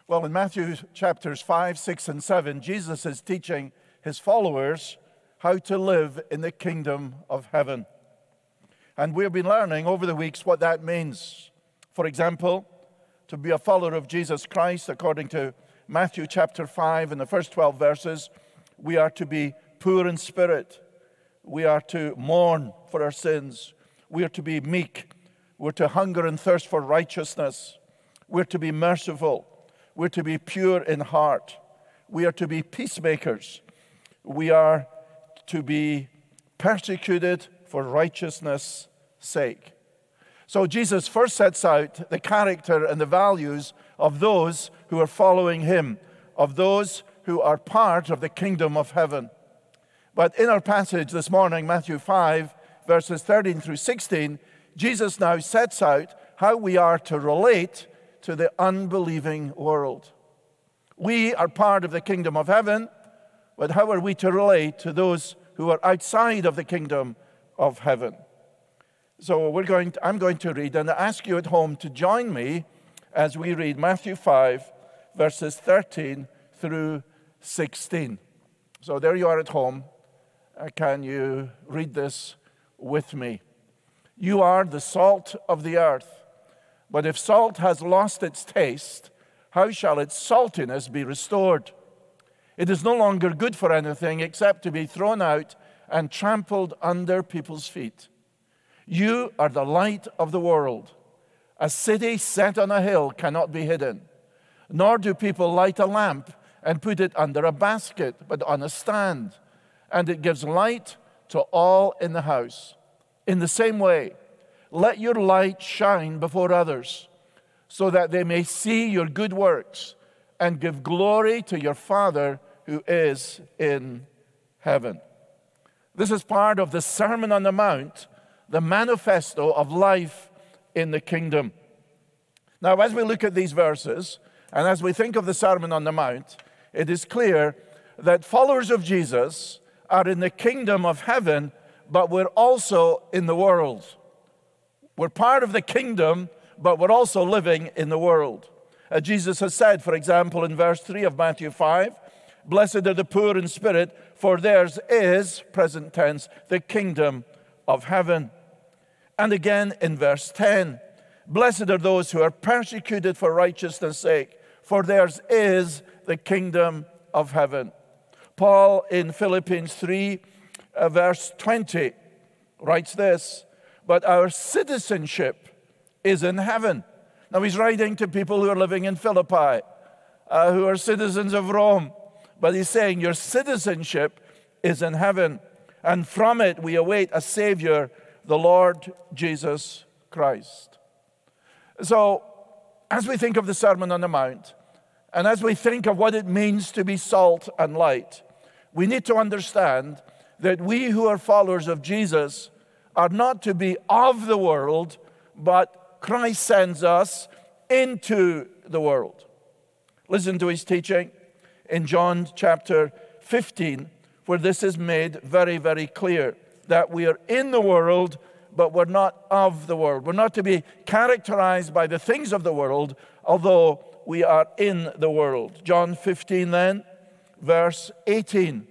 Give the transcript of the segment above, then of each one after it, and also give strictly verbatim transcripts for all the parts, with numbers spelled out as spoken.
Well, in Matthew chapters five, six, and seven, Jesus is teaching his followers how to live in the kingdom of heaven. And we've been learning over the weeks what that means. For example, to be a follower of Jesus Christ, according to Matthew chapter five, in the first twelve verses, we are to be poor in spirit. We are to mourn for our sins. We are to be meek. We're to hunger and thirst for righteousness. We're to be merciful. We're to be pure in heart. We are to be peacemakers. We are to be persecuted for righteousness' sake. So Jesus first sets out the character and the values of those who are following him, of those who are part of the kingdom of heaven. But in our passage this morning, Matthew five, verses thirteen through sixteen, Jesus now sets out how we are to relate to the unbelieving world. We are part of the kingdom of heaven, but how are we to relate to those who are outside of the kingdom of heaven? So we're going to, I'm going to read, and I ask you at home to join me as we read Matthew five, verses thirteen through sixteen. So there you are at home. Uh, can you read this with me? You are the salt of the earth. But if salt has lost its taste, how shall its saltiness be restored? It is no longer good for anything except to be thrown out and trampled under people's feet. You are the light of the world. A city set on a hill cannot be hidden. Nor do people light a lamp and put it under a basket, but on a stand, and it gives light to all in the house. In the same way, let your light shine before others, so that they may see your good works and give glory to your Father who is in heaven. This is part of the Sermon on the Mount, the manifesto of life in the kingdom. Now, as we look at these verses, and as we think of the Sermon on the Mount, it is clear that followers of Jesus are in the kingdom of heaven, but we're also in the world. We're part of the kingdom, but we're also living in the world. Uh, Jesus has said, for example, in verse three of Matthew five, blessed are the poor in spirit, for theirs is, present tense, the kingdom of heaven. And again in verse ten, blessed are those who are persecuted for righteousness' sake, for theirs is the kingdom of heaven. Paul in Philippians three, uh, verse twenty, writes this, but our citizenship is in heaven. Now he's writing to people who are living in Philippi, uh, who are citizens of Rome. But he's saying your citizenship is in heaven. And from it we await a Savior, the Lord Jesus Christ. So as we think of the Sermon on the Mount, and as we think of what it means to be salt and light, we need to understand that we who are followers of Jesus are not to be of the world, but Christ sends us into the world. Listen to his teaching in John chapter fifteen, where this is made very, very clear, that we are in the world, but we're not of the world. We're not to be characterized by the things of the world, although we are in the world. John fifteen then, verse eighteen.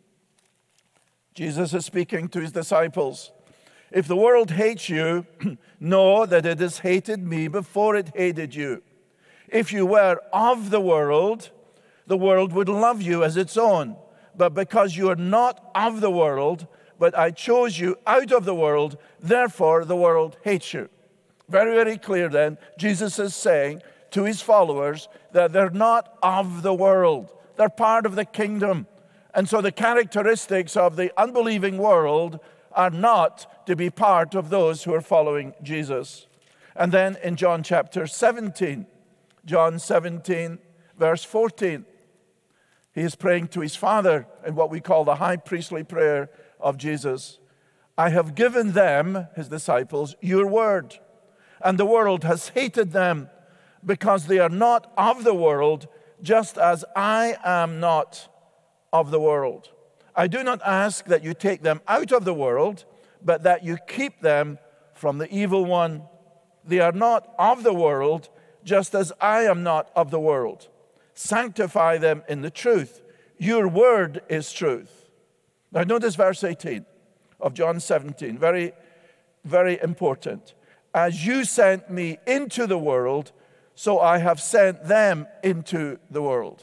Jesus is speaking to his disciples. If the world hates you, know that it has hated me before it hated you. If you were of the world, the world would love you as its own. But because you are not of the world, but I chose you out of the world, therefore the world hates you. Very, very clear then, Jesus is saying to his followers that they're not of the world. They're part of the kingdom. And so the characteristics of the unbelieving world are not to be part of those who are following Jesus. And then in John chapter seventeen, John seventeen, verse fourteen, he is praying to his Father in what we call the high priestly prayer of Jesus. I have given them, his disciples, your word, and the world has hated them because they are not of the world, just as I am not of the world. I do not ask that you take them out of the world, but that you keep them from the evil one. They are not of the world, just as I am not of the world. Sanctify them in the truth. Your word is truth. Now notice verse eighteen of John seventeen. Very, very important. As you sent me into the world, so I have sent them into the world.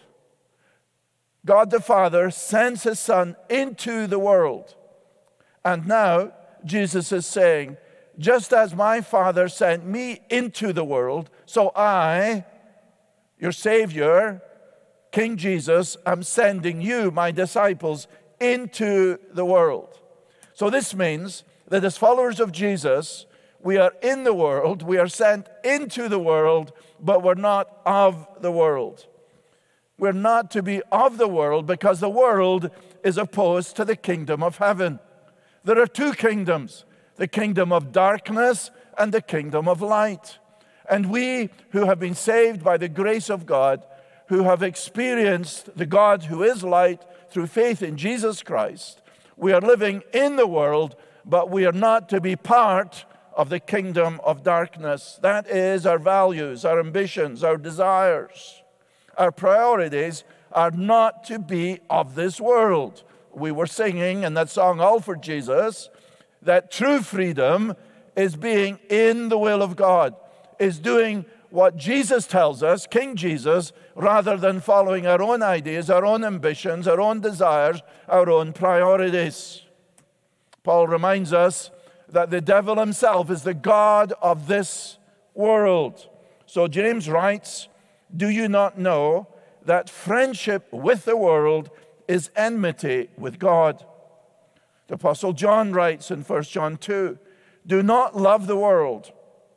God the Father sends his Son into the world. And now Jesus is saying, just as my Father sent me into the world, so I, your Savior, King Jesus, am sending you, my disciples, into the world. So this means that as followers of Jesus, we are in the world, we are sent into the world, but we're not of the world. We're not to be of the world because the world is opposed to the kingdom of heaven. There are two kingdoms, the kingdom of darkness and the kingdom of light. And we who have been saved by the grace of God, who have experienced the God who is light through faith in Jesus Christ, we are living in the world, but we are not to be part of the kingdom of darkness. That is our values, our ambitions, our desires. Our priorities are not to be of this world. We were singing in that song, All for Jesus, that true freedom is being in the will of God, is doing what Jesus tells us, King Jesus, rather than following our own ideas, our own ambitions, our own desires, our own priorities. Paul reminds us that the devil himself is the god of this world. So James writes, do you not know that friendship with the world is enmity with God? The Apostle John writes in First John two, do not love the world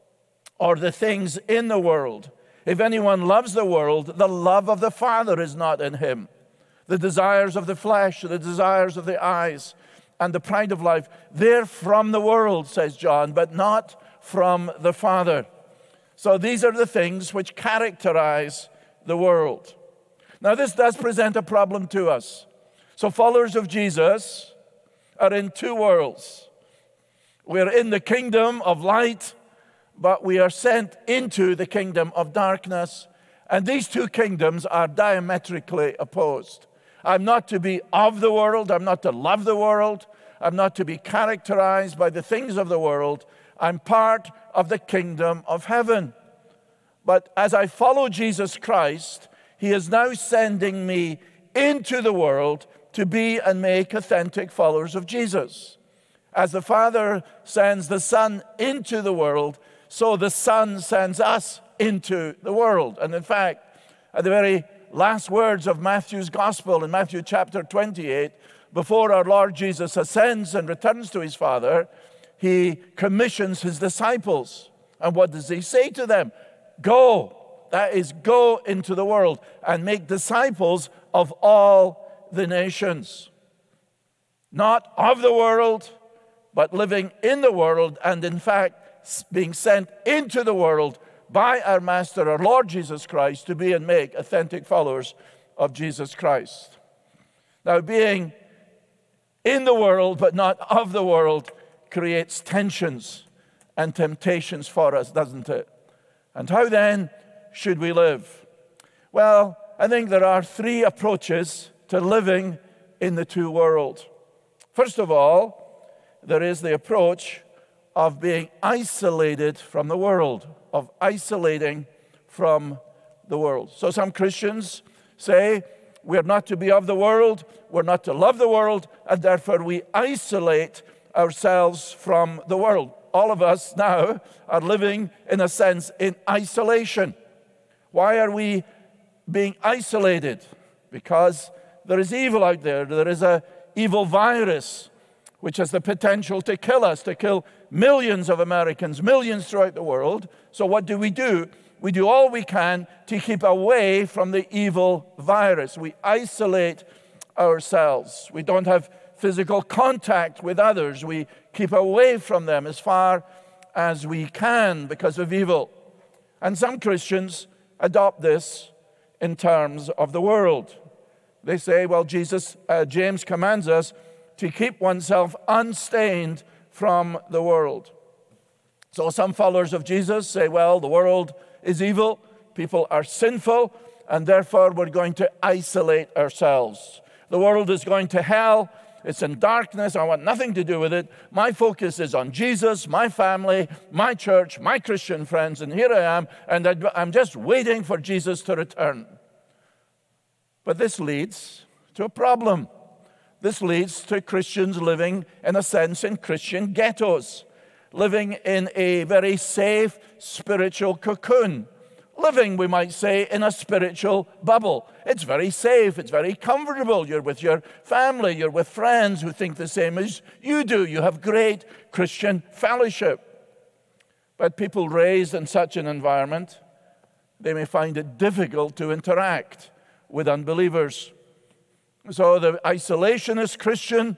or the things in the world. If anyone loves the world, the love of the Father is not in him. The desires of the flesh, the desires of the eyes, and the pride of life, they're from the world, says John, but not from the Father. So these are the things which characterize the world. Now this does present a problem to us. So followers of Jesus are in two worlds. We're in the kingdom of light, but we are sent into the kingdom of darkness. And these two kingdoms are diametrically opposed. I'm not to be of the world. I'm not to love the world. I'm not to be characterized by the things of the world. I'm part of the kingdom of heaven. But as I follow Jesus Christ, he is now sending me into the world to be and make authentic followers of Jesus. As the Father sends the Son into the world, so the Son sends us into the world. And in fact, at the very last words of Matthew's Gospel in Matthew chapter twenty-eight, before our Lord Jesus ascends and returns to his Father, he commissions his disciples. And what does he say to them? Go, that is, go into the world and make disciples of all the nations. Not of the world, but living in the world, and in fact, being sent into the world by our Master, our Lord Jesus Christ, to be and make authentic followers of Jesus Christ. Now, being in the world, but not of the world, creates tensions and temptations for us, doesn't it? And how then should we live? Well, I think there are three approaches to living in the two worlds. First of all, there is the approach of being isolated from the world, of isolating from the world. So some Christians say, we're not to be of the world, we're not to love the world, and therefore we isolate ourselves from the world. All of us now are living, in a sense, in isolation. Why are we being isolated? Because there is evil out there. There is an evil virus which has the potential to kill us, to kill millions of Americans, millions throughout the world. So what do we do? We do all we can to keep away from the evil virus. We isolate ourselves. We don't have physical contact with others. We keep away from them as far as we can because of evil. And some Christians adopt this in terms of the world. They say, well, Jesus, uh, James commands us to keep oneself unstained from the world. So some followers of Jesus say, well, the world is evil, people are sinful, and therefore we're going to isolate ourselves. The world is going to hell. It's in darkness. I want nothing to do with it. My focus is on Jesus, my family, my church, my Christian friends, and here I am, and I'm just waiting for Jesus to return. But this leads to a problem. This leads to Christians living, in a sense, in Christian ghettos, living in a very safe spiritual cocoon, living, we might say, in a spiritual bubble. It's very safe. It's very comfortable. You're with your family. You're with friends who think the same as you do. You have great Christian fellowship. But people raised in such an environment, they may find it difficult to interact with unbelievers. So the isolationist Christian,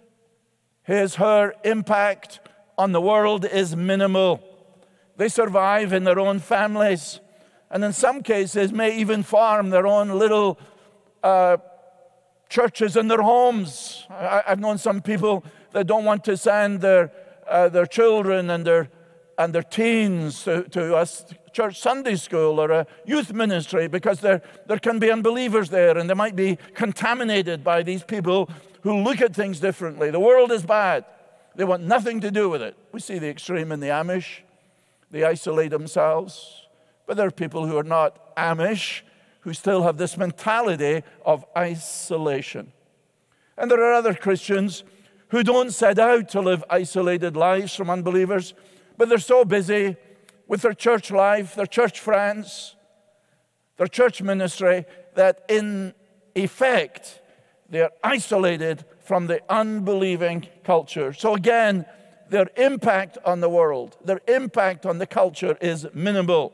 his, her impact on the world is minimal. They survive in their own families, and in some cases may even form their own little uh, churches in their homes. I, I've known some people that don't want to send their uh, their children and their and their teens to, to a church Sunday school or a youth ministry because there there can be unbelievers there, and they might be contaminated by these people who look at things differently. The world is bad. They want nothing to do with it. We see the extreme in the Amish. They isolate themselves. But there are people who are not Amish who still have this mentality of isolation. And there are other Christians who don't set out to live isolated lives from unbelievers, but they're so busy with their church life, their church friends, their church ministry, that in effect, they're isolated from the unbelieving culture. So again, their impact on the world, their impact on the culture is minimal.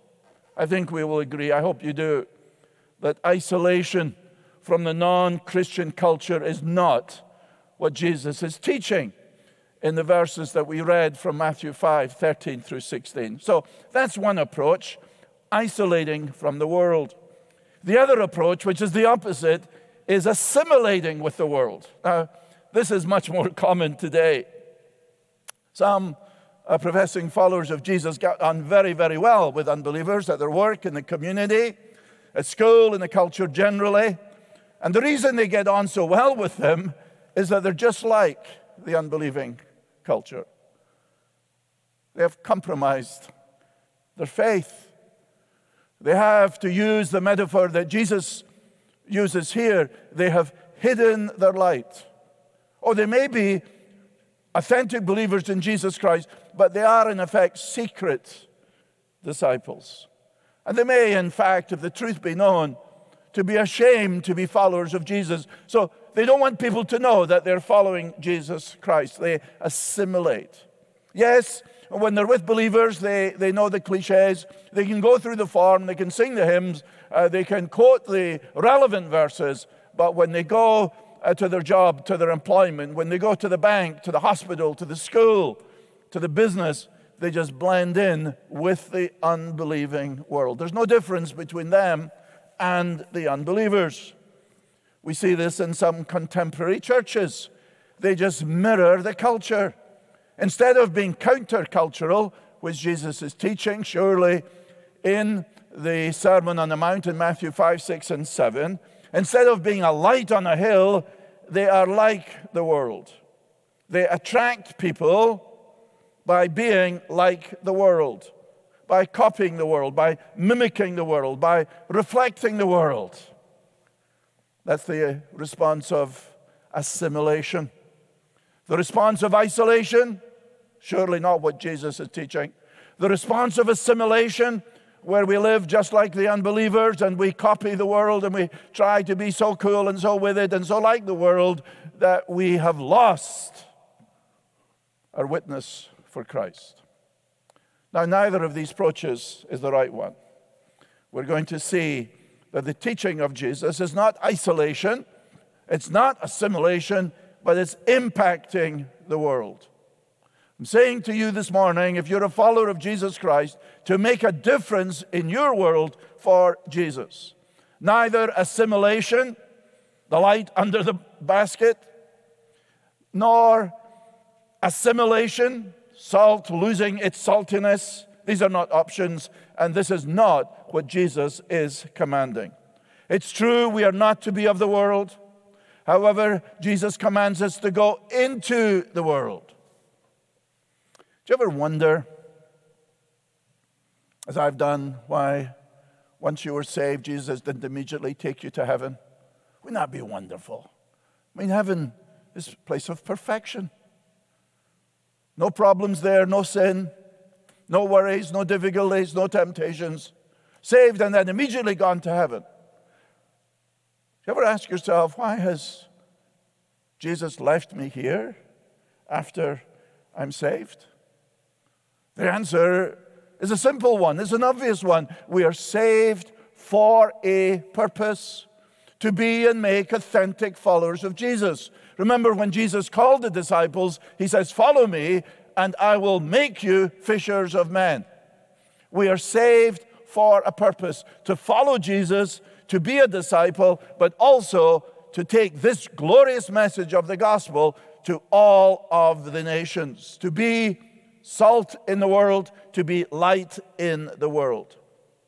I think we will agree, I hope you do, that isolation from the non-Christian culture is not what Jesus is teaching in the verses that we read from Matthew five, thirteen through sixteen. So that's one approach, isolating from the world. The other approach, which is the opposite, is assimilating with the world. Now, this is much more common today. Some uh, professing followers of Jesus got on very, very well with unbelievers at their work, in the community, at school, in the culture generally. And the reason they get on so well with them is that they're just like the unbelieving culture. They have compromised their faith. They have, to use the metaphor that Jesus uses here, they have hidden their light. Or they may be authentic believers in Jesus Christ, but they are in effect secret disciples. And they may, in fact, if the truth be known, to be ashamed to be followers of Jesus. So they don't want people to know that they're following Jesus Christ. They assimilate. Yes, when they're with believers, they, they know the cliches. They can go through the form, they can sing the hymns, uh, they can quote the relevant verses, but when they go uh, to their job, to their employment, when they go to the bank, to the hospital, to the school, to the business, they just blend in with the unbelieving world. There's no difference between them and the unbelievers. We see this in some contemporary churches. They just mirror the culture. Instead of being countercultural, which Jesus is teaching, surely, in the Sermon on the Mount in Matthew five, six, and seven, instead of being a light on a hill, they are like the world. They attract people by being like the world, by copying the world, by mimicking the world, by reflecting the world. That's the response of assimilation. The response of isolation, surely not what Jesus is teaching. The response of assimilation, where we live just like the unbelievers and we copy the world and we try to be so cool and so with it and so like the world that we have lost our witness for Christ. Now, neither of these approaches is the right one. We're going to see that the teaching of Jesus is not isolation, it's not assimilation, but it's impacting the world. I'm saying to you this morning, if you're a follower of Jesus Christ, to make a difference in your world for Jesus. Neither assimilation, the light under the basket, nor assimilation, salt losing its saltiness These are not options, and this is not what Jesus is commanding. It's true we are not to be of the world. However, Jesus commands us to go into the world. Do you ever wonder, as I've done, why once you were saved, Jesus didn't immediately take you to heaven? Wouldn't that be wonderful? I mean, heaven is a place of perfection. No problems there, no sin, no worries, no difficulties, no temptations. Saved and then immediately gone to heaven. You ever ask yourself, why has Jesus left me here after I'm saved? The answer is a simple one. It's an obvious one. We are saved for a purpose, to be and make authentic followers of Jesus. Remember when Jesus called the disciples, he says, follow me and I will make you fishers of men. We are saved for a purpose, to follow Jesus, to be a disciple, but also to take this glorious message of the gospel to all of the nations, to be salt in the world, to be light in the world.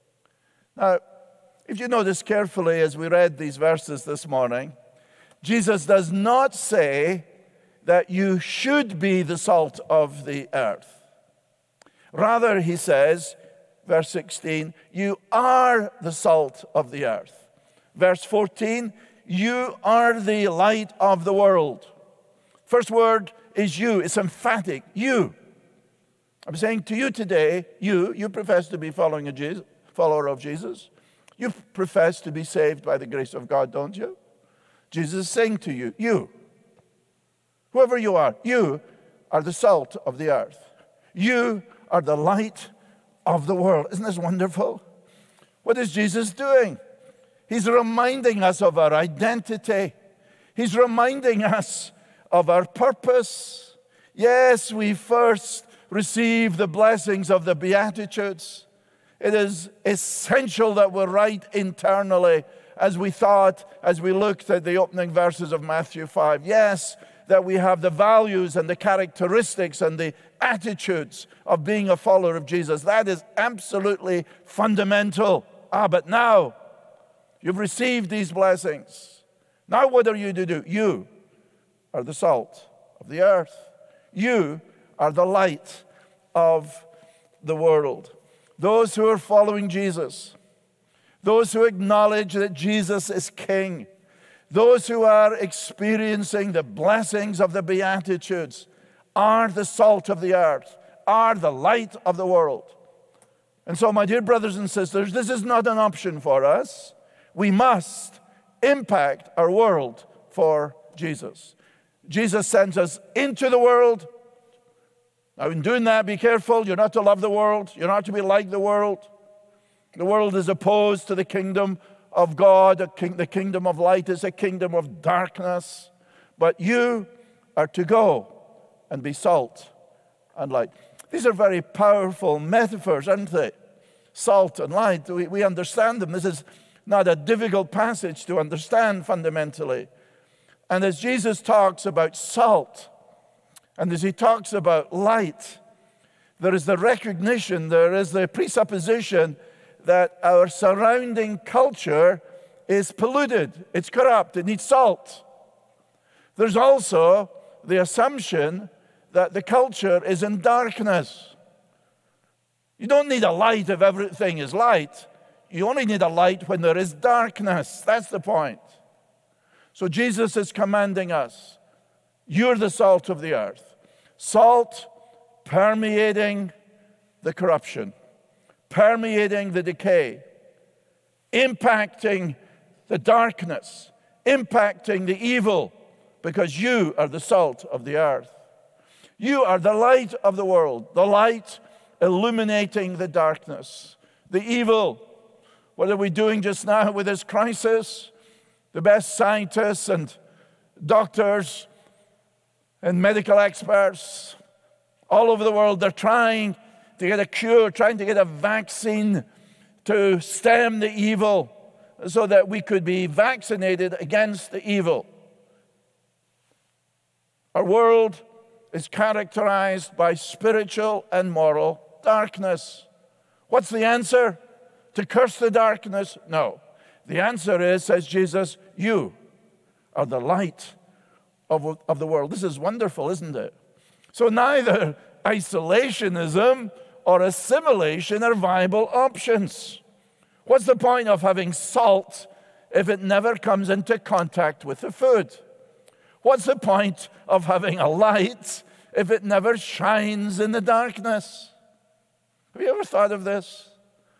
Now, if you notice carefully as we read these verses this morning, Jesus does not say that you should be the salt of the earth. Rather, he says, verse sixteen, you are the salt of the earth. Verse fourteen, you are the light of the world. First word is you. It's emphatic. You. I'm saying to you today, you, you profess to be following a Jesus, follower of Jesus. You profess to be saved by the grace of God, don't you? Jesus is saying to you, you, whoever you are, you are the salt of the earth. You are the light of the world. Isn't this wonderful? What is Jesus doing? He's reminding us of our identity. He's reminding us of our purpose. Yes, we first receive the blessings of the Beatitudes. It is essential that we're right internally, as we thought, as we looked at the opening verses of Matthew five. Yes, that we have the values and the characteristics and the attitudes of being a follower of Jesus. That is absolutely fundamental. Ah, but now you've received these blessings. Now what are you to do? You are the salt of the earth. You are the light of the world. Those who are following Jesus, those who acknowledge that Jesus is King, those who are experiencing the blessings of the Beatitudes are the salt of the earth, are the light of the world. And so, my dear brothers and sisters, this is not an option for us. We must impact our world for Jesus. Jesus sends us into the world. Now, in doing that, be careful. You're not to love the world. You're not to be like the world. The world is opposed to the kingdom of God. The kingdom of light is a kingdom of darkness. But you are to go and be salt and light. These are very powerful metaphors, aren't they? Salt and light. We, we understand them. This is not a difficult passage to understand fundamentally. And as Jesus talks about salt, and as he talks about light, there is the recognition, there is the presupposition that our surrounding culture is polluted, it's corrupt, it needs salt. There's also the assumption that the culture is in darkness. You don't need a light if everything is light. You only need a light when there is darkness. That's the point. So Jesus is commanding us, you're the salt of the earth. Salt permeating the corruption, permeating the decay, impacting the darkness, impacting the evil, because you are the salt of the earth. You are the light of the world, the light illuminating the darkness, the evil. What are we doing just now with this crisis? The best scientists and doctors and medical experts all over the world, they're trying to get a cure, trying to get a vaccine to stem the evil so that we could be vaccinated against the evil. Our world is characterized by spiritual and moral darkness. What's the answer? To curse the darkness? No. The answer is, says Jesus, you are the light of, of the world. This is wonderful, isn't it? So neither isolationism or assimilation are viable options. What's the point of having salt if it never comes into contact with the food? What's the point of having a light if it never shines in the darkness? Have you ever thought of this?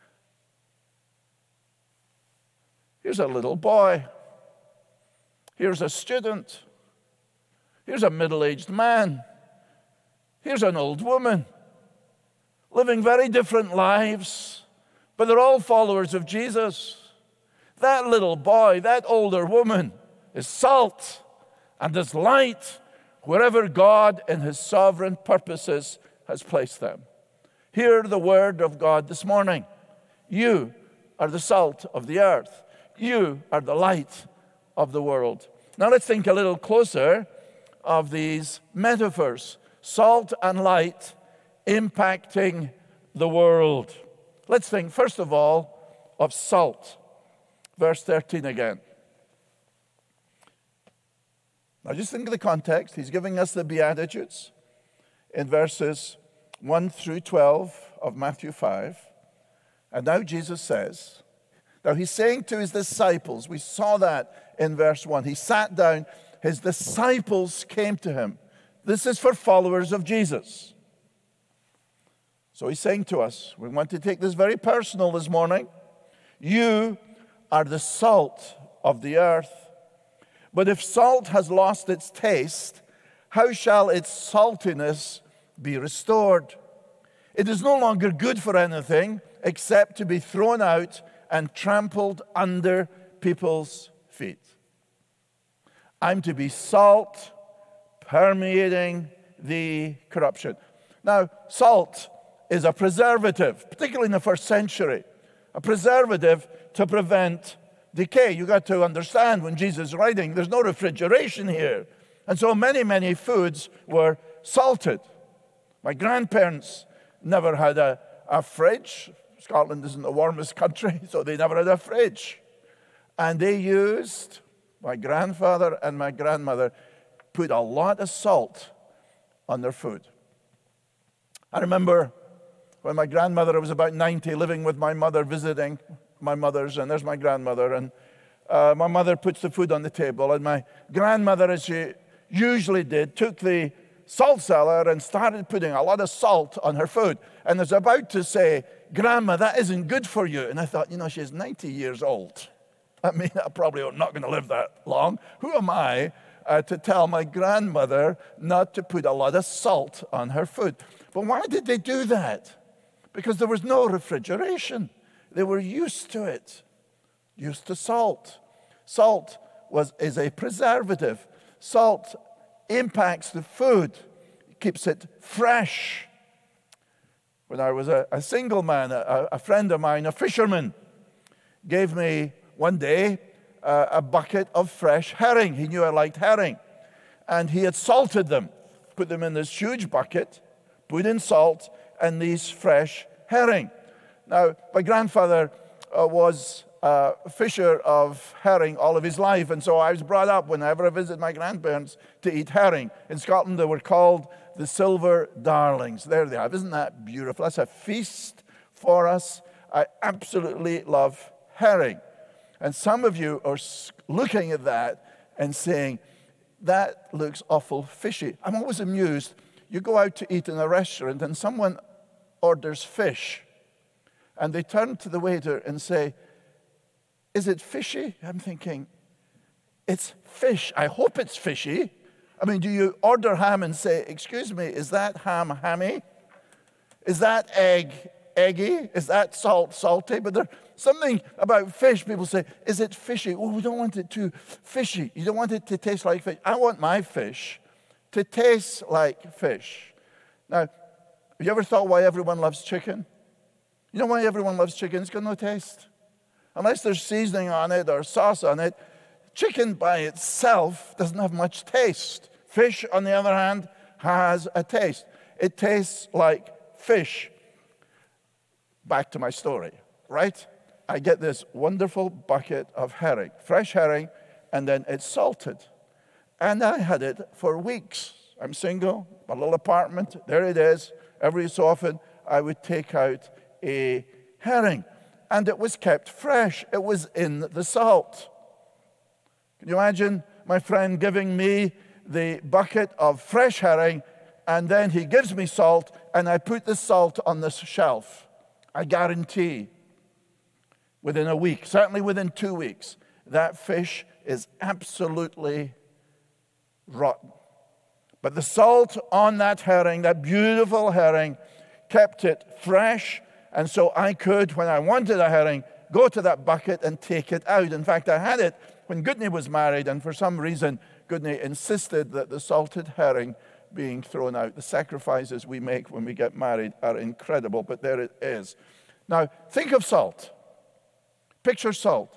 Here's a little boy. Here's a student. Here's a middle-aged man. Here's an old woman, living very different lives, but they're all followers of Jesus. That little boy, that older woman, is salt and is light wherever God in his sovereign purposes has placed them. Hear the word of God this morning. You are the salt of the earth. You are the light of the world. Now let's think a little closer of these metaphors. Salt and light impacting the world. Let's think, first of all, of salt. Verse thirteen again. Now just think of the context. He's giving us the Beatitudes in verses one through twelve of Matthew five. And now Jesus says, now he's saying to his disciples, we saw that in verse one. He sat down, his disciples came to him. This is for followers of Jesus. So he's saying to us, we want to take this very personal this morning. You are the salt of the earth. But if salt has lost its taste, how shall its saltiness be restored? It is no longer good for anything except to be thrown out and trampled under people's feet. I'm to be salt permeating the corruption. Now, salt is a preservative, particularly in the first century, a preservative to prevent decay. You got to understand when Jesus is writing, there's no refrigeration here. And so many, many foods were salted. My grandparents never had a, a fridge. Scotland isn't the warmest country, so they never had a fridge. And they used, my grandfather and my grandmother put a lot of salt on their food. I remember when my grandmother was about ninety, living with my mother, visiting my mother's, and there's my grandmother, and uh, my mother puts the food on the table, and my grandmother, as she usually did, took the salt cellar and started putting a lot of salt on her food, and was about to say, Grandma, that isn't good for you. And I thought, you know, she's ninety years old. I mean, I'm probably not going to live that long. Who am I uh, to tell my grandmother not to put a lot of salt on her food? But why did they do that? Because there was no refrigeration. They were used to it, used to salt. Salt was, is a preservative. Salt impacts the food, keeps it fresh. When I was a, a single man, a, a friend of mine, a fisherman, gave me one day uh, a bucket of fresh herring. He knew I liked herring. And he had salted them, put them in this huge bucket, put in salt, and these fresh herring. Now, my grandfather uh, was a fisher of herring all of his life, and so I was brought up whenever I visited my grandparents to eat herring. In Scotland, they were called the silver darlings. There they are. Isn't that beautiful? That's a feast for us. I absolutely love herring. And some of you are looking at that and saying, that looks awful fishy. I'm always amused. You go out to eat in a restaurant and someone orders fish. And they turn to the waiter and say, is it fishy? I'm thinking, it's fish. I hope it's fishy. I mean, do you order ham and say, excuse me, is that ham hammy? Is that egg eggy? Is that salt salty? But there's something about fish. People say, is it fishy? Oh, we don't want it too fishy. You don't want it to taste like fish. I want my fish to taste like fish. Now, have you ever thought why everyone loves chicken? You know why everyone loves chicken? It's got no taste. Unless there's seasoning on it or sauce on it, chicken by itself doesn't have much taste. Fish, on the other hand, has a taste. It tastes like fish. back to my story, right? I get this wonderful bucket of herring, fresh herring, and then it's salted. And I had it for weeks. I'm single, my little apartment, there it is. Every so often, I would take out a herring. And it was kept fresh. It was in the salt. Can you imagine my friend giving me the bucket of fresh herring, and then he gives me salt, and I put the salt on this shelf. I guarantee within a week, certainly within two weeks, that fish is absolutely rotten. But the salt on that herring, that beautiful herring, kept it fresh, and so I could, when I wanted a herring, go to that bucket and take it out. In fact, I had it when Goodney was married, and for some reason, Goodney insisted that the salted herring being thrown out. The sacrifices we make when we get married are incredible, but there it is. Now, think of salt. Picture salt.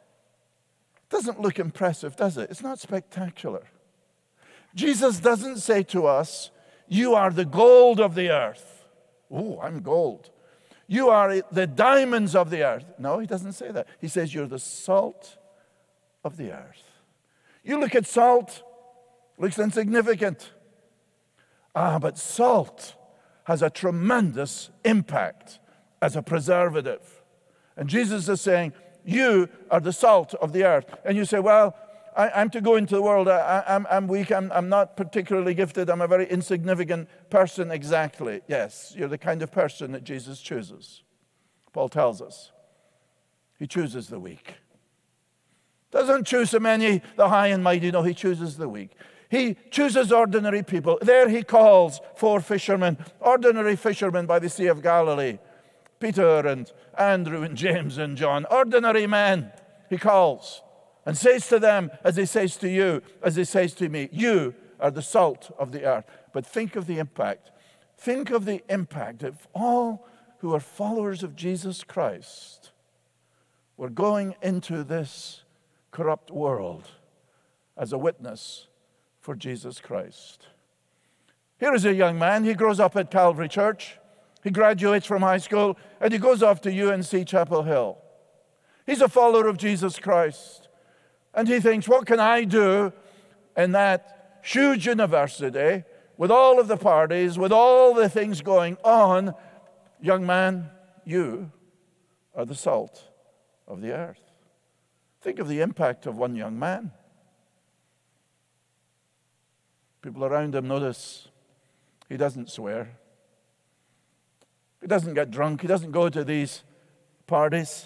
It doesn't look impressive, does it? It's not spectacular. Jesus doesn't say to us, you are the gold of the earth. Oh, I'm gold. You are the diamonds of the earth. No, he doesn't say that. He says you're the salt of the earth. You look at salt, looks insignificant. Ah, but salt has a tremendous impact as a preservative. And Jesus is saying, you are the salt of the earth. And you say, well, I, I'm to go into the world. I, I'm, I'm weak. I'm, I'm not particularly gifted. I'm a very insignificant person. Exactly. Yes, you're the kind of person that Jesus chooses. Paul tells us. He chooses the weak. Doesn't choose so many, the high and mighty. No, he chooses the weak. He chooses ordinary people. There he calls four fishermen, ordinary fishermen by the Sea of Galilee. Peter and Andrew and James and John. Ordinary men he calls. And says to them, as he says to you, as he says to me, you are the salt of the earth. But think of the impact. Think of the impact of all who are followers of Jesus Christ. We're going into this corrupt world as a witness for Jesus Christ. Here is a young man. He grows up at Calvary Church. He graduates from high school, and he goes off to U N C Chapel Hill. He's a follower of Jesus Christ. And he thinks, what can I do in that huge university with all of the parties, with all the things going on? Young man, you are the salt of the earth. Think of the impact of one young man. People around him notice he doesn't swear. He doesn't get drunk. He doesn't go to these parties.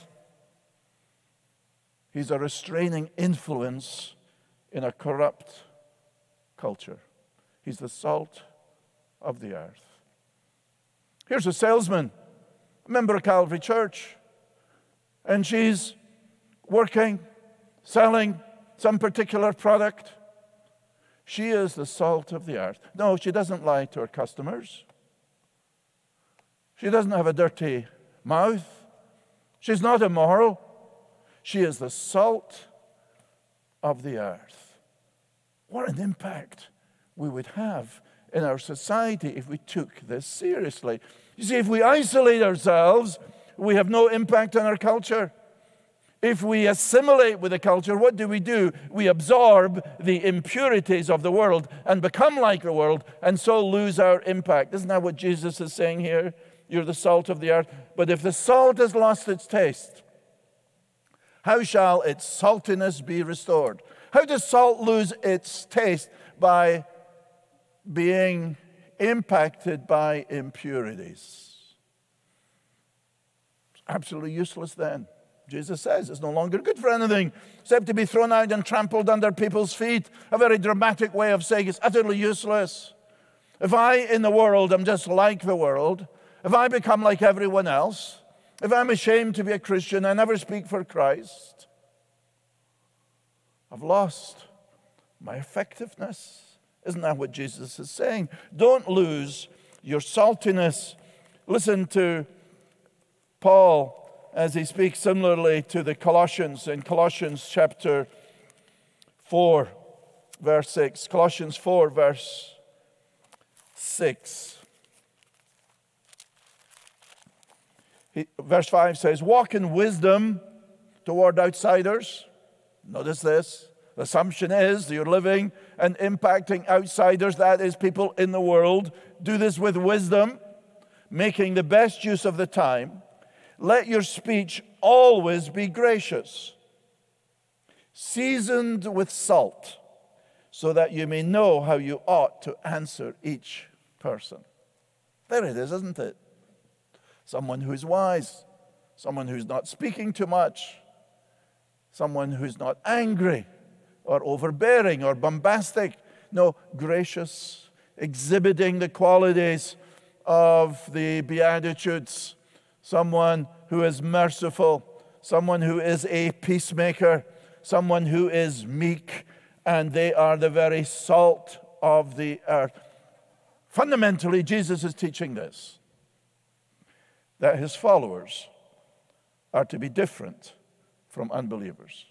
He's a restraining influence in a corrupt culture. He's the salt of the earth. Here's a salesman, a member of Calvary Church, and she's working, selling some particular product. She is the salt of the earth. No, she doesn't lie to her customers. She doesn't have a dirty mouth. She's not immoral. She is the salt of the earth. What an impact we would have in our society if we took this seriously. You see, if we isolate ourselves, we have no impact on our culture. If we assimilate with the culture, what do we do? We absorb the impurities of the world and become like the world, and so lose our impact. Isn't that what Jesus is saying here? You're the salt of the earth. But if the salt has lost its taste, how shall its saltiness be restored? How does salt lose its taste? By being impacted by impurities. It's absolutely useless then. Jesus says it's no longer good for anything except to be thrown out and trampled under people's feet. A very dramatic way of saying it's utterly useless. If I, in the world, am just like the world, if I become like everyone else, if I'm ashamed to be a Christian, I never speak for Christ, I've lost my effectiveness. Isn't that what Jesus is saying? Don't lose your saltiness. Listen to Paul as he speaks similarly to the Colossians in Colossians chapter four, verse six. Colossians four, verse six. He, verse five says, walk in wisdom toward outsiders. Notice this. The assumption is that you're living and impacting outsiders, that is, people in the world. Do this with wisdom, making the best use of the time. Let your speech always be gracious, seasoned with salt, so that you may know how you ought to answer each person. There it is, isn't it? Someone who's wise, someone who's not speaking too much, someone who's not angry or overbearing or bombastic. No, gracious, exhibiting the qualities of the Beatitudes. Someone who is merciful, someone who is a peacemaker, someone who is meek, and they are the very salt of the earth. Fundamentally, Jesus is teaching this, that his followers are to be different from unbelievers.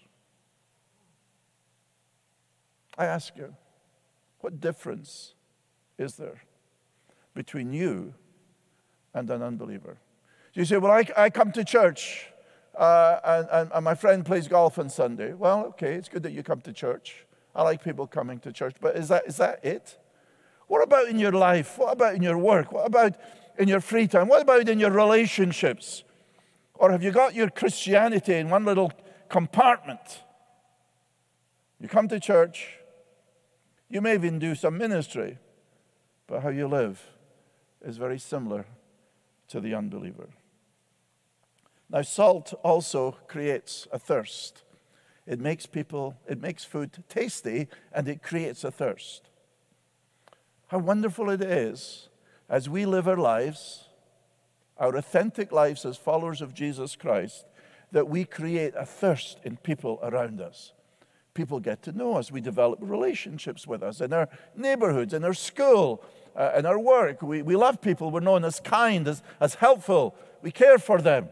I ask you, what difference is there between you and an unbeliever? You say, well, I, I come to church uh, and, and, and my friend plays golf on Sunday. Well, okay, it's good that you come to church. I like people coming to church, but is that is that it? What about in your life? What about in your work? What about in your free time? What about in your relationships? Or have you got your Christianity in one little compartment? You come to church, you may even do some ministry, but how you live is very similar to the unbeliever. Now, salt also creates a thirst. It makes people, it makes food tasty, and it creates a thirst. How wonderful it is as we live our lives, our authentic lives as followers of Jesus Christ, that we create a thirst in people around us. People get to know us. We develop relationships with us in our neighborhoods, in our school, uh, in our work. We, we love people. We're known as kind, as, as helpful. We care for them.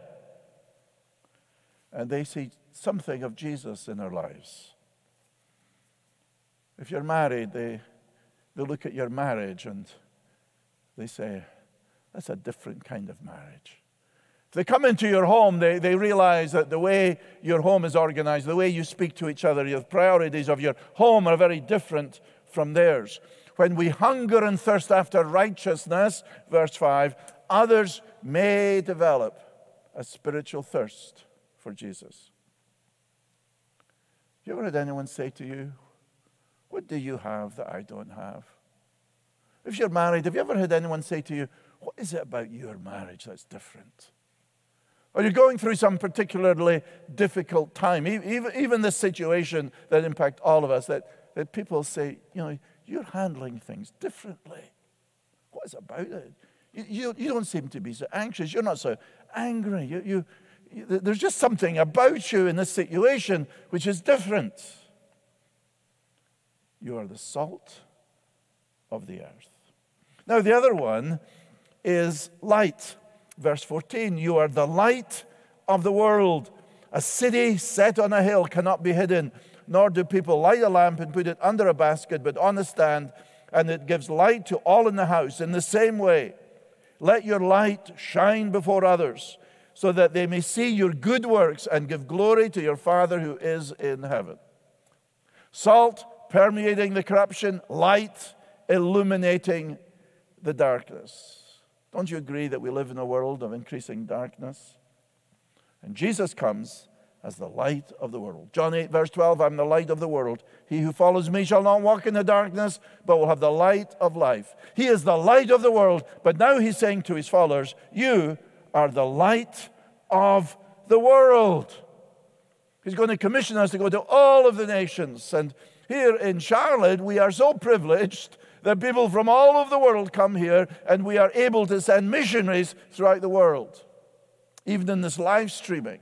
And they see something of Jesus in our lives. If you're married, they, they look at your marriage and they say, that's a different kind of marriage. If they come into your home, they, they realize that the way your home is organized, the way you speak to each other, your priorities of your home are very different from theirs. When we hunger and thirst after righteousness, verse five, others may develop a spiritual thirst for Jesus. Have you ever had anyone say to you, what do you have that I don't have? If you're married, have you ever had anyone say to you, what is it about your marriage that's different? Or you're going through some particularly difficult time, even, even this situation that impacts all of us, that, that people say, you know, you're handling things differently. What is it about it? You, you, you don't seem to be so anxious. You're not so angry. You, you, you, there's just something about you in this situation which is different. You are the salt of the earth. Now, the other one is light. Verse fourteen, you are the light of the world. A city set on a hill cannot be hidden, nor do people light a lamp and put it under a basket, but on a stand, and it gives light to all in the house. In the same way, let your light shine before others, so that they may see your good works and give glory to your Father who is in heaven. Salt permeating the corruption, light illuminating the darkness. Don't you agree that we live in a world of increasing darkness? And Jesus comes as the light of the world. John eight, verse twelve, I'm the light of the world. He who follows me shall not walk in the darkness, but will have the light of life. He is the light of the world, but now he's saying to his followers, you are the light of the world. He's going to commission us to go to all of the nations. And here in Charlotte, we are so privileged that people from all over the world come here, and we are able to send missionaries throughout the world. Even in this live streaming,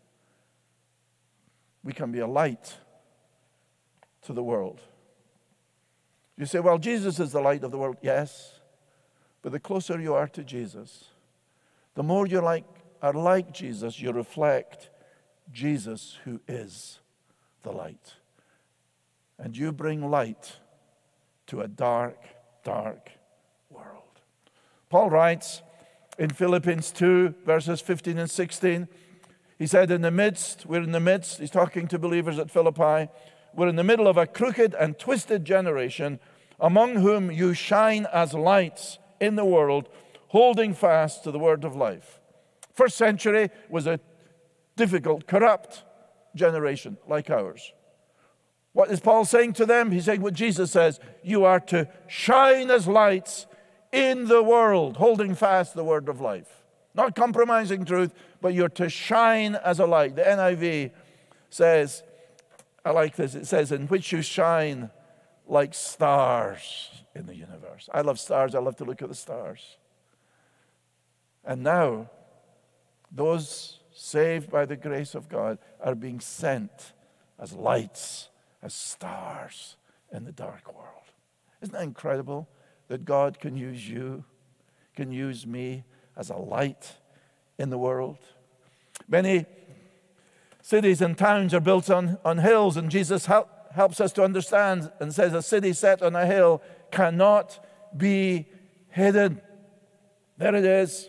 we can be a light to the world. You say, well, Jesus is the light of the world. Yes, but the closer you are to Jesus, the more you like, are like Jesus, you reflect Jesus who is the light. And you bring light to a dark, dark world. Paul writes In Philippians two, verses fifteen and sixteen, he said, in the midst, we're in the midst, he's talking to believers at Philippi, we're in the middle of a crooked and twisted generation, among whom you shine as lights in the world, holding fast to the word of life. First century was a difficult, corrupt generation like ours. What is Paul saying to them? He's saying what Jesus says, you are to shine as lights in the world, holding fast the word of life. Not compromising truth, but you're to shine as a light. The N I V says, I like this, it says, in which you shine like stars in the universe. I love stars, I love to look at the stars. And now, those saved by the grace of God are being sent as lights, as stars in the dark world. Isn't that incredible that God can use you, can use me as a light in the world? Many cities and towns are built on, on hills, and Jesus help, helps us to understand and says a city set on a hill cannot be hidden. There it is.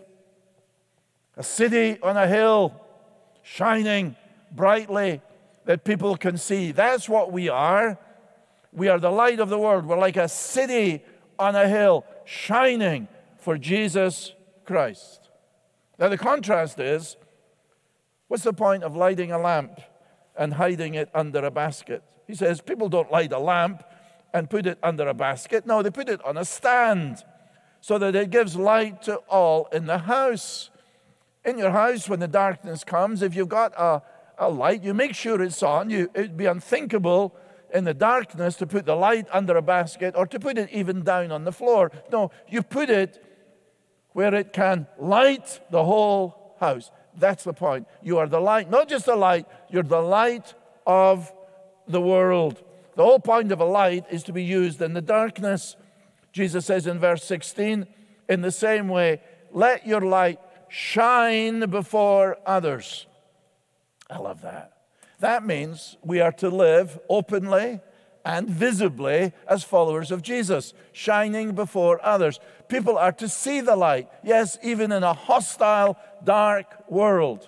A city on a hill, shining brightly that people can see. That's what we are. We are the light of the world. We're like a city on a hill, shining for Jesus Christ. Now the contrast is, what's the point of lighting a lamp and hiding it under a basket? He says people don't light a lamp and put it under a basket. No, they put it on a stand so that it gives light to all in the house. In your house, when the darkness comes, if you've got a, a light, you make sure it's on. You, it'd be unthinkable in the darkness to put the light under a basket or to put it even down on the floor. No, you put it where it can light the whole house. That's the point. You are the light, not just the light, you're the light of the world. The whole point of a light is to be used in the darkness. Jesus says in verse sixteen, in the same way, let your light shine before others. I love that. That means we are to live openly and visibly as followers of Jesus, shining before others. People are to see the light, yes, even in a hostile, dark world.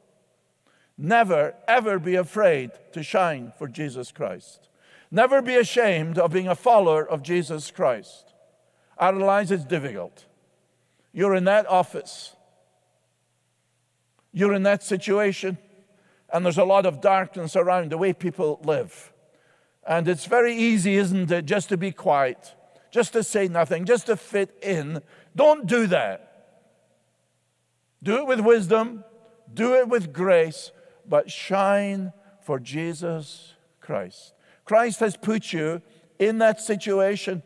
Never, ever be afraid to shine for Jesus Christ. Never be ashamed of being a follower of Jesus Christ. I realize it's difficult. You're in that office. You're in that situation, and there's a lot of darkness around the way people live. And it's very easy, isn't it, just to be quiet, just to say nothing, just to fit in. Don't do that. Do it with wisdom, do it with grace, but shine for Jesus Christ. Christ has put you in that situation,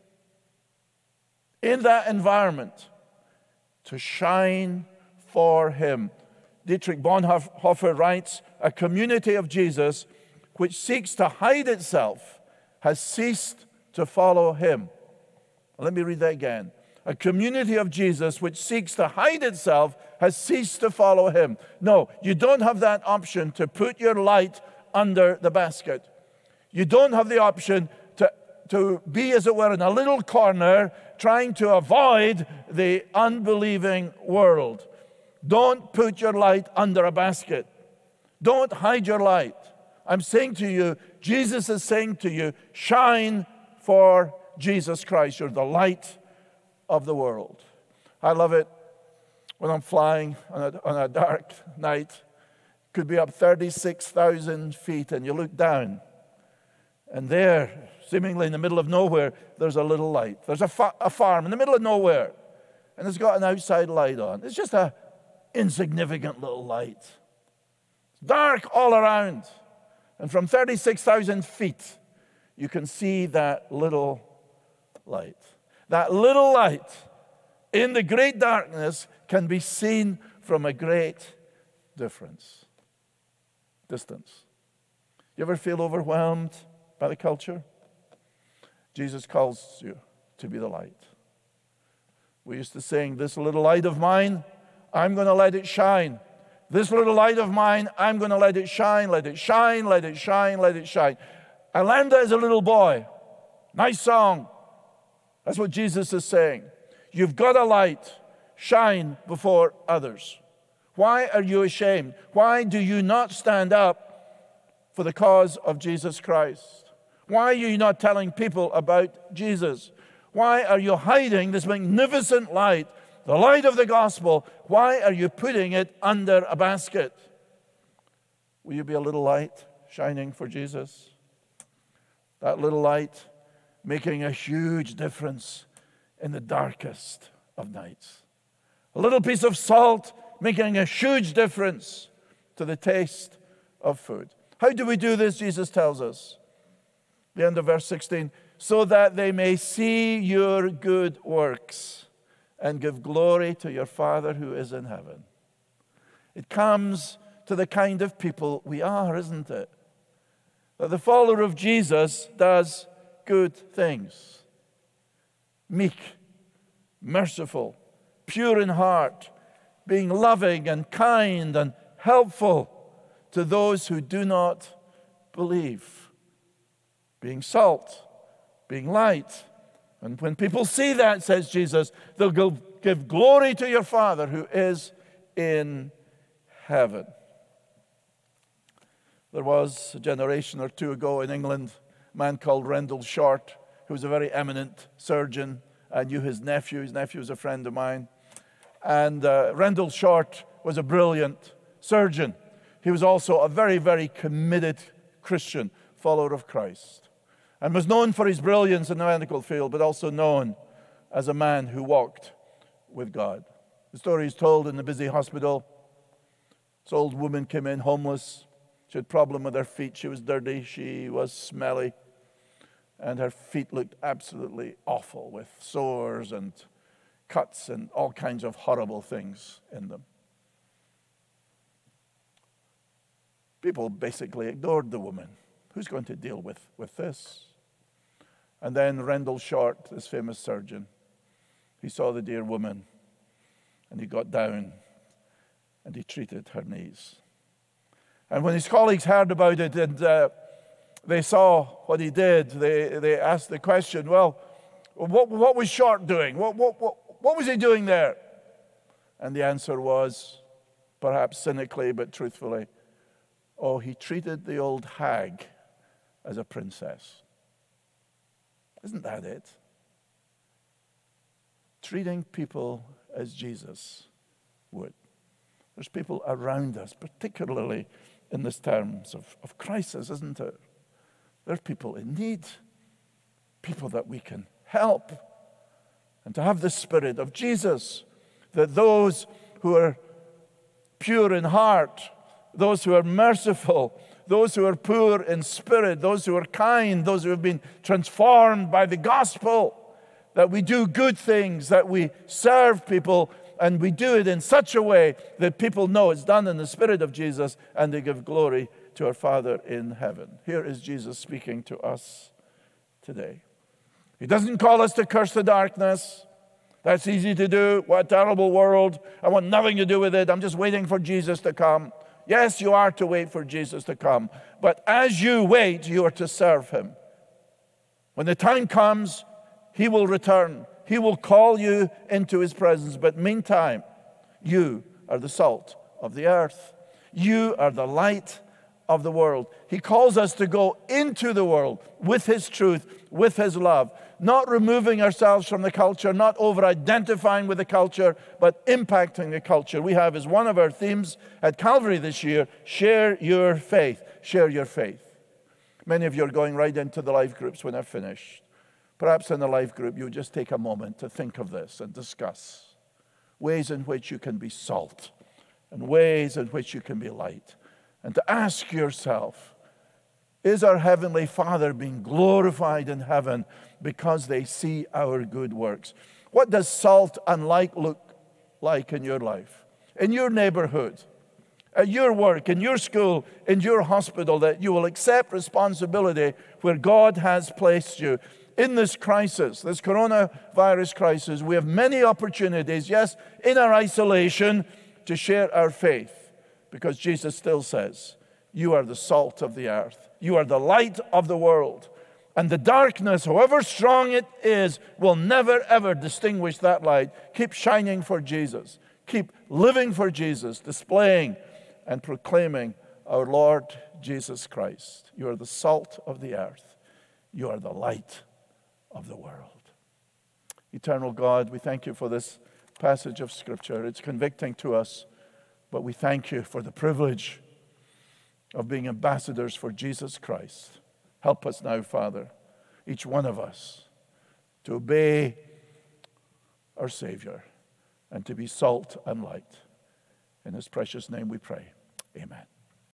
in that environment, to shine for Him. Dietrich Bonhoeffer writes, a community of Jesus which seeks to hide itself has ceased to follow Him. Let me read that again. A community of Jesus which seeks to hide itself has ceased to follow Him. No, you don't have that option to put your light under the basket. You don't have the option to, to be, as it were, in a little corner trying to avoid the unbelieving world. Don't put your light under a basket. Don't hide your light. I'm saying to you, Jesus is saying to you, shine for Jesus Christ. You're the light of the world. I love it when I'm flying on a, on a dark night. Could be up thirty-six thousand feet, and you look down, and there, seemingly in the middle of nowhere, there's a little light. There's a, fa- a farm in the middle of nowhere, and it's got an outside light on. It's just a insignificant little light. It's dark all around. And from thirty-six thousand feet, you can see that little light. That little light in the great darkness can be seen from a great difference. Distance. You ever feel overwhelmed by the culture? Jesus calls you to be the light. We used to sing, this little light of mine, I'm going to let it shine. This little light of mine, I'm going to let it shine, let it shine, let it shine, let it shine. I learned that as a little boy. Nice song. That's what Jesus is saying. You've got a light. shine before others? Why are you ashamed? Why do you not stand up for the cause of Jesus Christ? Why are you not telling people about Jesus? Why are you hiding this magnificent light, the light of the gospel? Why are you putting it under a basket? Will you be a little light shining for Jesus? That little light making a huge difference in the darkest of nights. A little piece of salt making a huge difference to the taste of food. How do we do this? Jesus tells us. The end of verse sixteen, so that they may see your good works and give glory to your Father who is in heaven. It comes to the kind of people we are, isn't it? That the follower of Jesus does good things. Meek, merciful, pure in heart, being loving and kind and helpful to those who do not believe. Being salt, being light. And when people see that, says Jesus, they'll go give glory to your Father who is in heaven. There was a generation or two ago in England, a man called Rendell Short, who was a very eminent surgeon. I knew his nephew. His nephew was a friend of mine. And uh, Rendell Short was a brilliant surgeon. He was also a very, very committed Christian, follower of Christ, and was known for his brilliance in the medical field, but also known as a man who walked with God. The story is told in the busy hospital. This old woman came in homeless. She had a problem with her feet. She was dirty. She was smelly. And her feet looked absolutely awful with sores and cuts and all kinds of horrible things in them. People basically ignored the woman. Who's going to deal with, with this? And then Rendell Short, this famous surgeon, he saw the dear woman and he got down and he treated her knees. And when his colleagues heard about it and uh, they saw what he did, they, they asked the question, well, what, what was Short doing? What, what, what, what was he doing there? And the answer was, perhaps cynically but truthfully, oh, he treated the old hag as a princess. Isn't that it? Treating people as Jesus would. There's people around us, particularly in this terms of, of crisis, isn't it? There's people in need, people that we can help. And to have the spirit of Jesus, that those who are pure in heart, those who are merciful, those who are poor in spirit, those who are kind, those who have been transformed by the gospel, that we do good things, that we serve people, and we do it in such a way that people know it's done in the spirit of Jesus, and they give glory to our Father in heaven. Here is Jesus speaking to us today. He doesn't call us to curse the darkness. That's easy to do. What a terrible world. I want nothing to do with it. I'm just waiting for Jesus to come. Yes, you are to wait for Jesus to come. But as you wait, you are to serve him. When the time comes, he will return. He will call you into his presence. But meantime, you are the salt of the earth. You are the light of the world. He calls us to go into the world with his truth, with his love, not removing ourselves from the culture, not over-identifying with the culture, but impacting the culture. We have as one of our themes at Calvary this year, share your faith. Share your faith. Many of you are going right into the life groups when I've finished. Perhaps in the life group, you just take a moment to think of this and discuss ways in which you can be salt and ways in which you can be light. And to ask yourself, is our Heavenly Father being glorified in heaven because they see our good works? What does salt and light look like in your life, in your neighborhood, at your work, in your school, in your hospital, that you will accept responsibility where God has placed you? In this crisis, this coronavirus crisis, we have many opportunities, yes, in our isolation, to share our faith. Because Jesus still says, you are the salt of the earth. You are the light of the world. And the darkness, however strong it is, will never, ever distinguish that light. Keep shining for Jesus. Keep living for Jesus, displaying and proclaiming our Lord Jesus Christ. You are the salt of the earth. You are the light of the world. Eternal God, we thank you for this passage of Scripture. It's convicting to us, but we thank you for the privilege of being ambassadors for Jesus Christ. Help us now, Father, each one of us, to obey our Savior and to be salt and light. In his precious name we pray. Amen.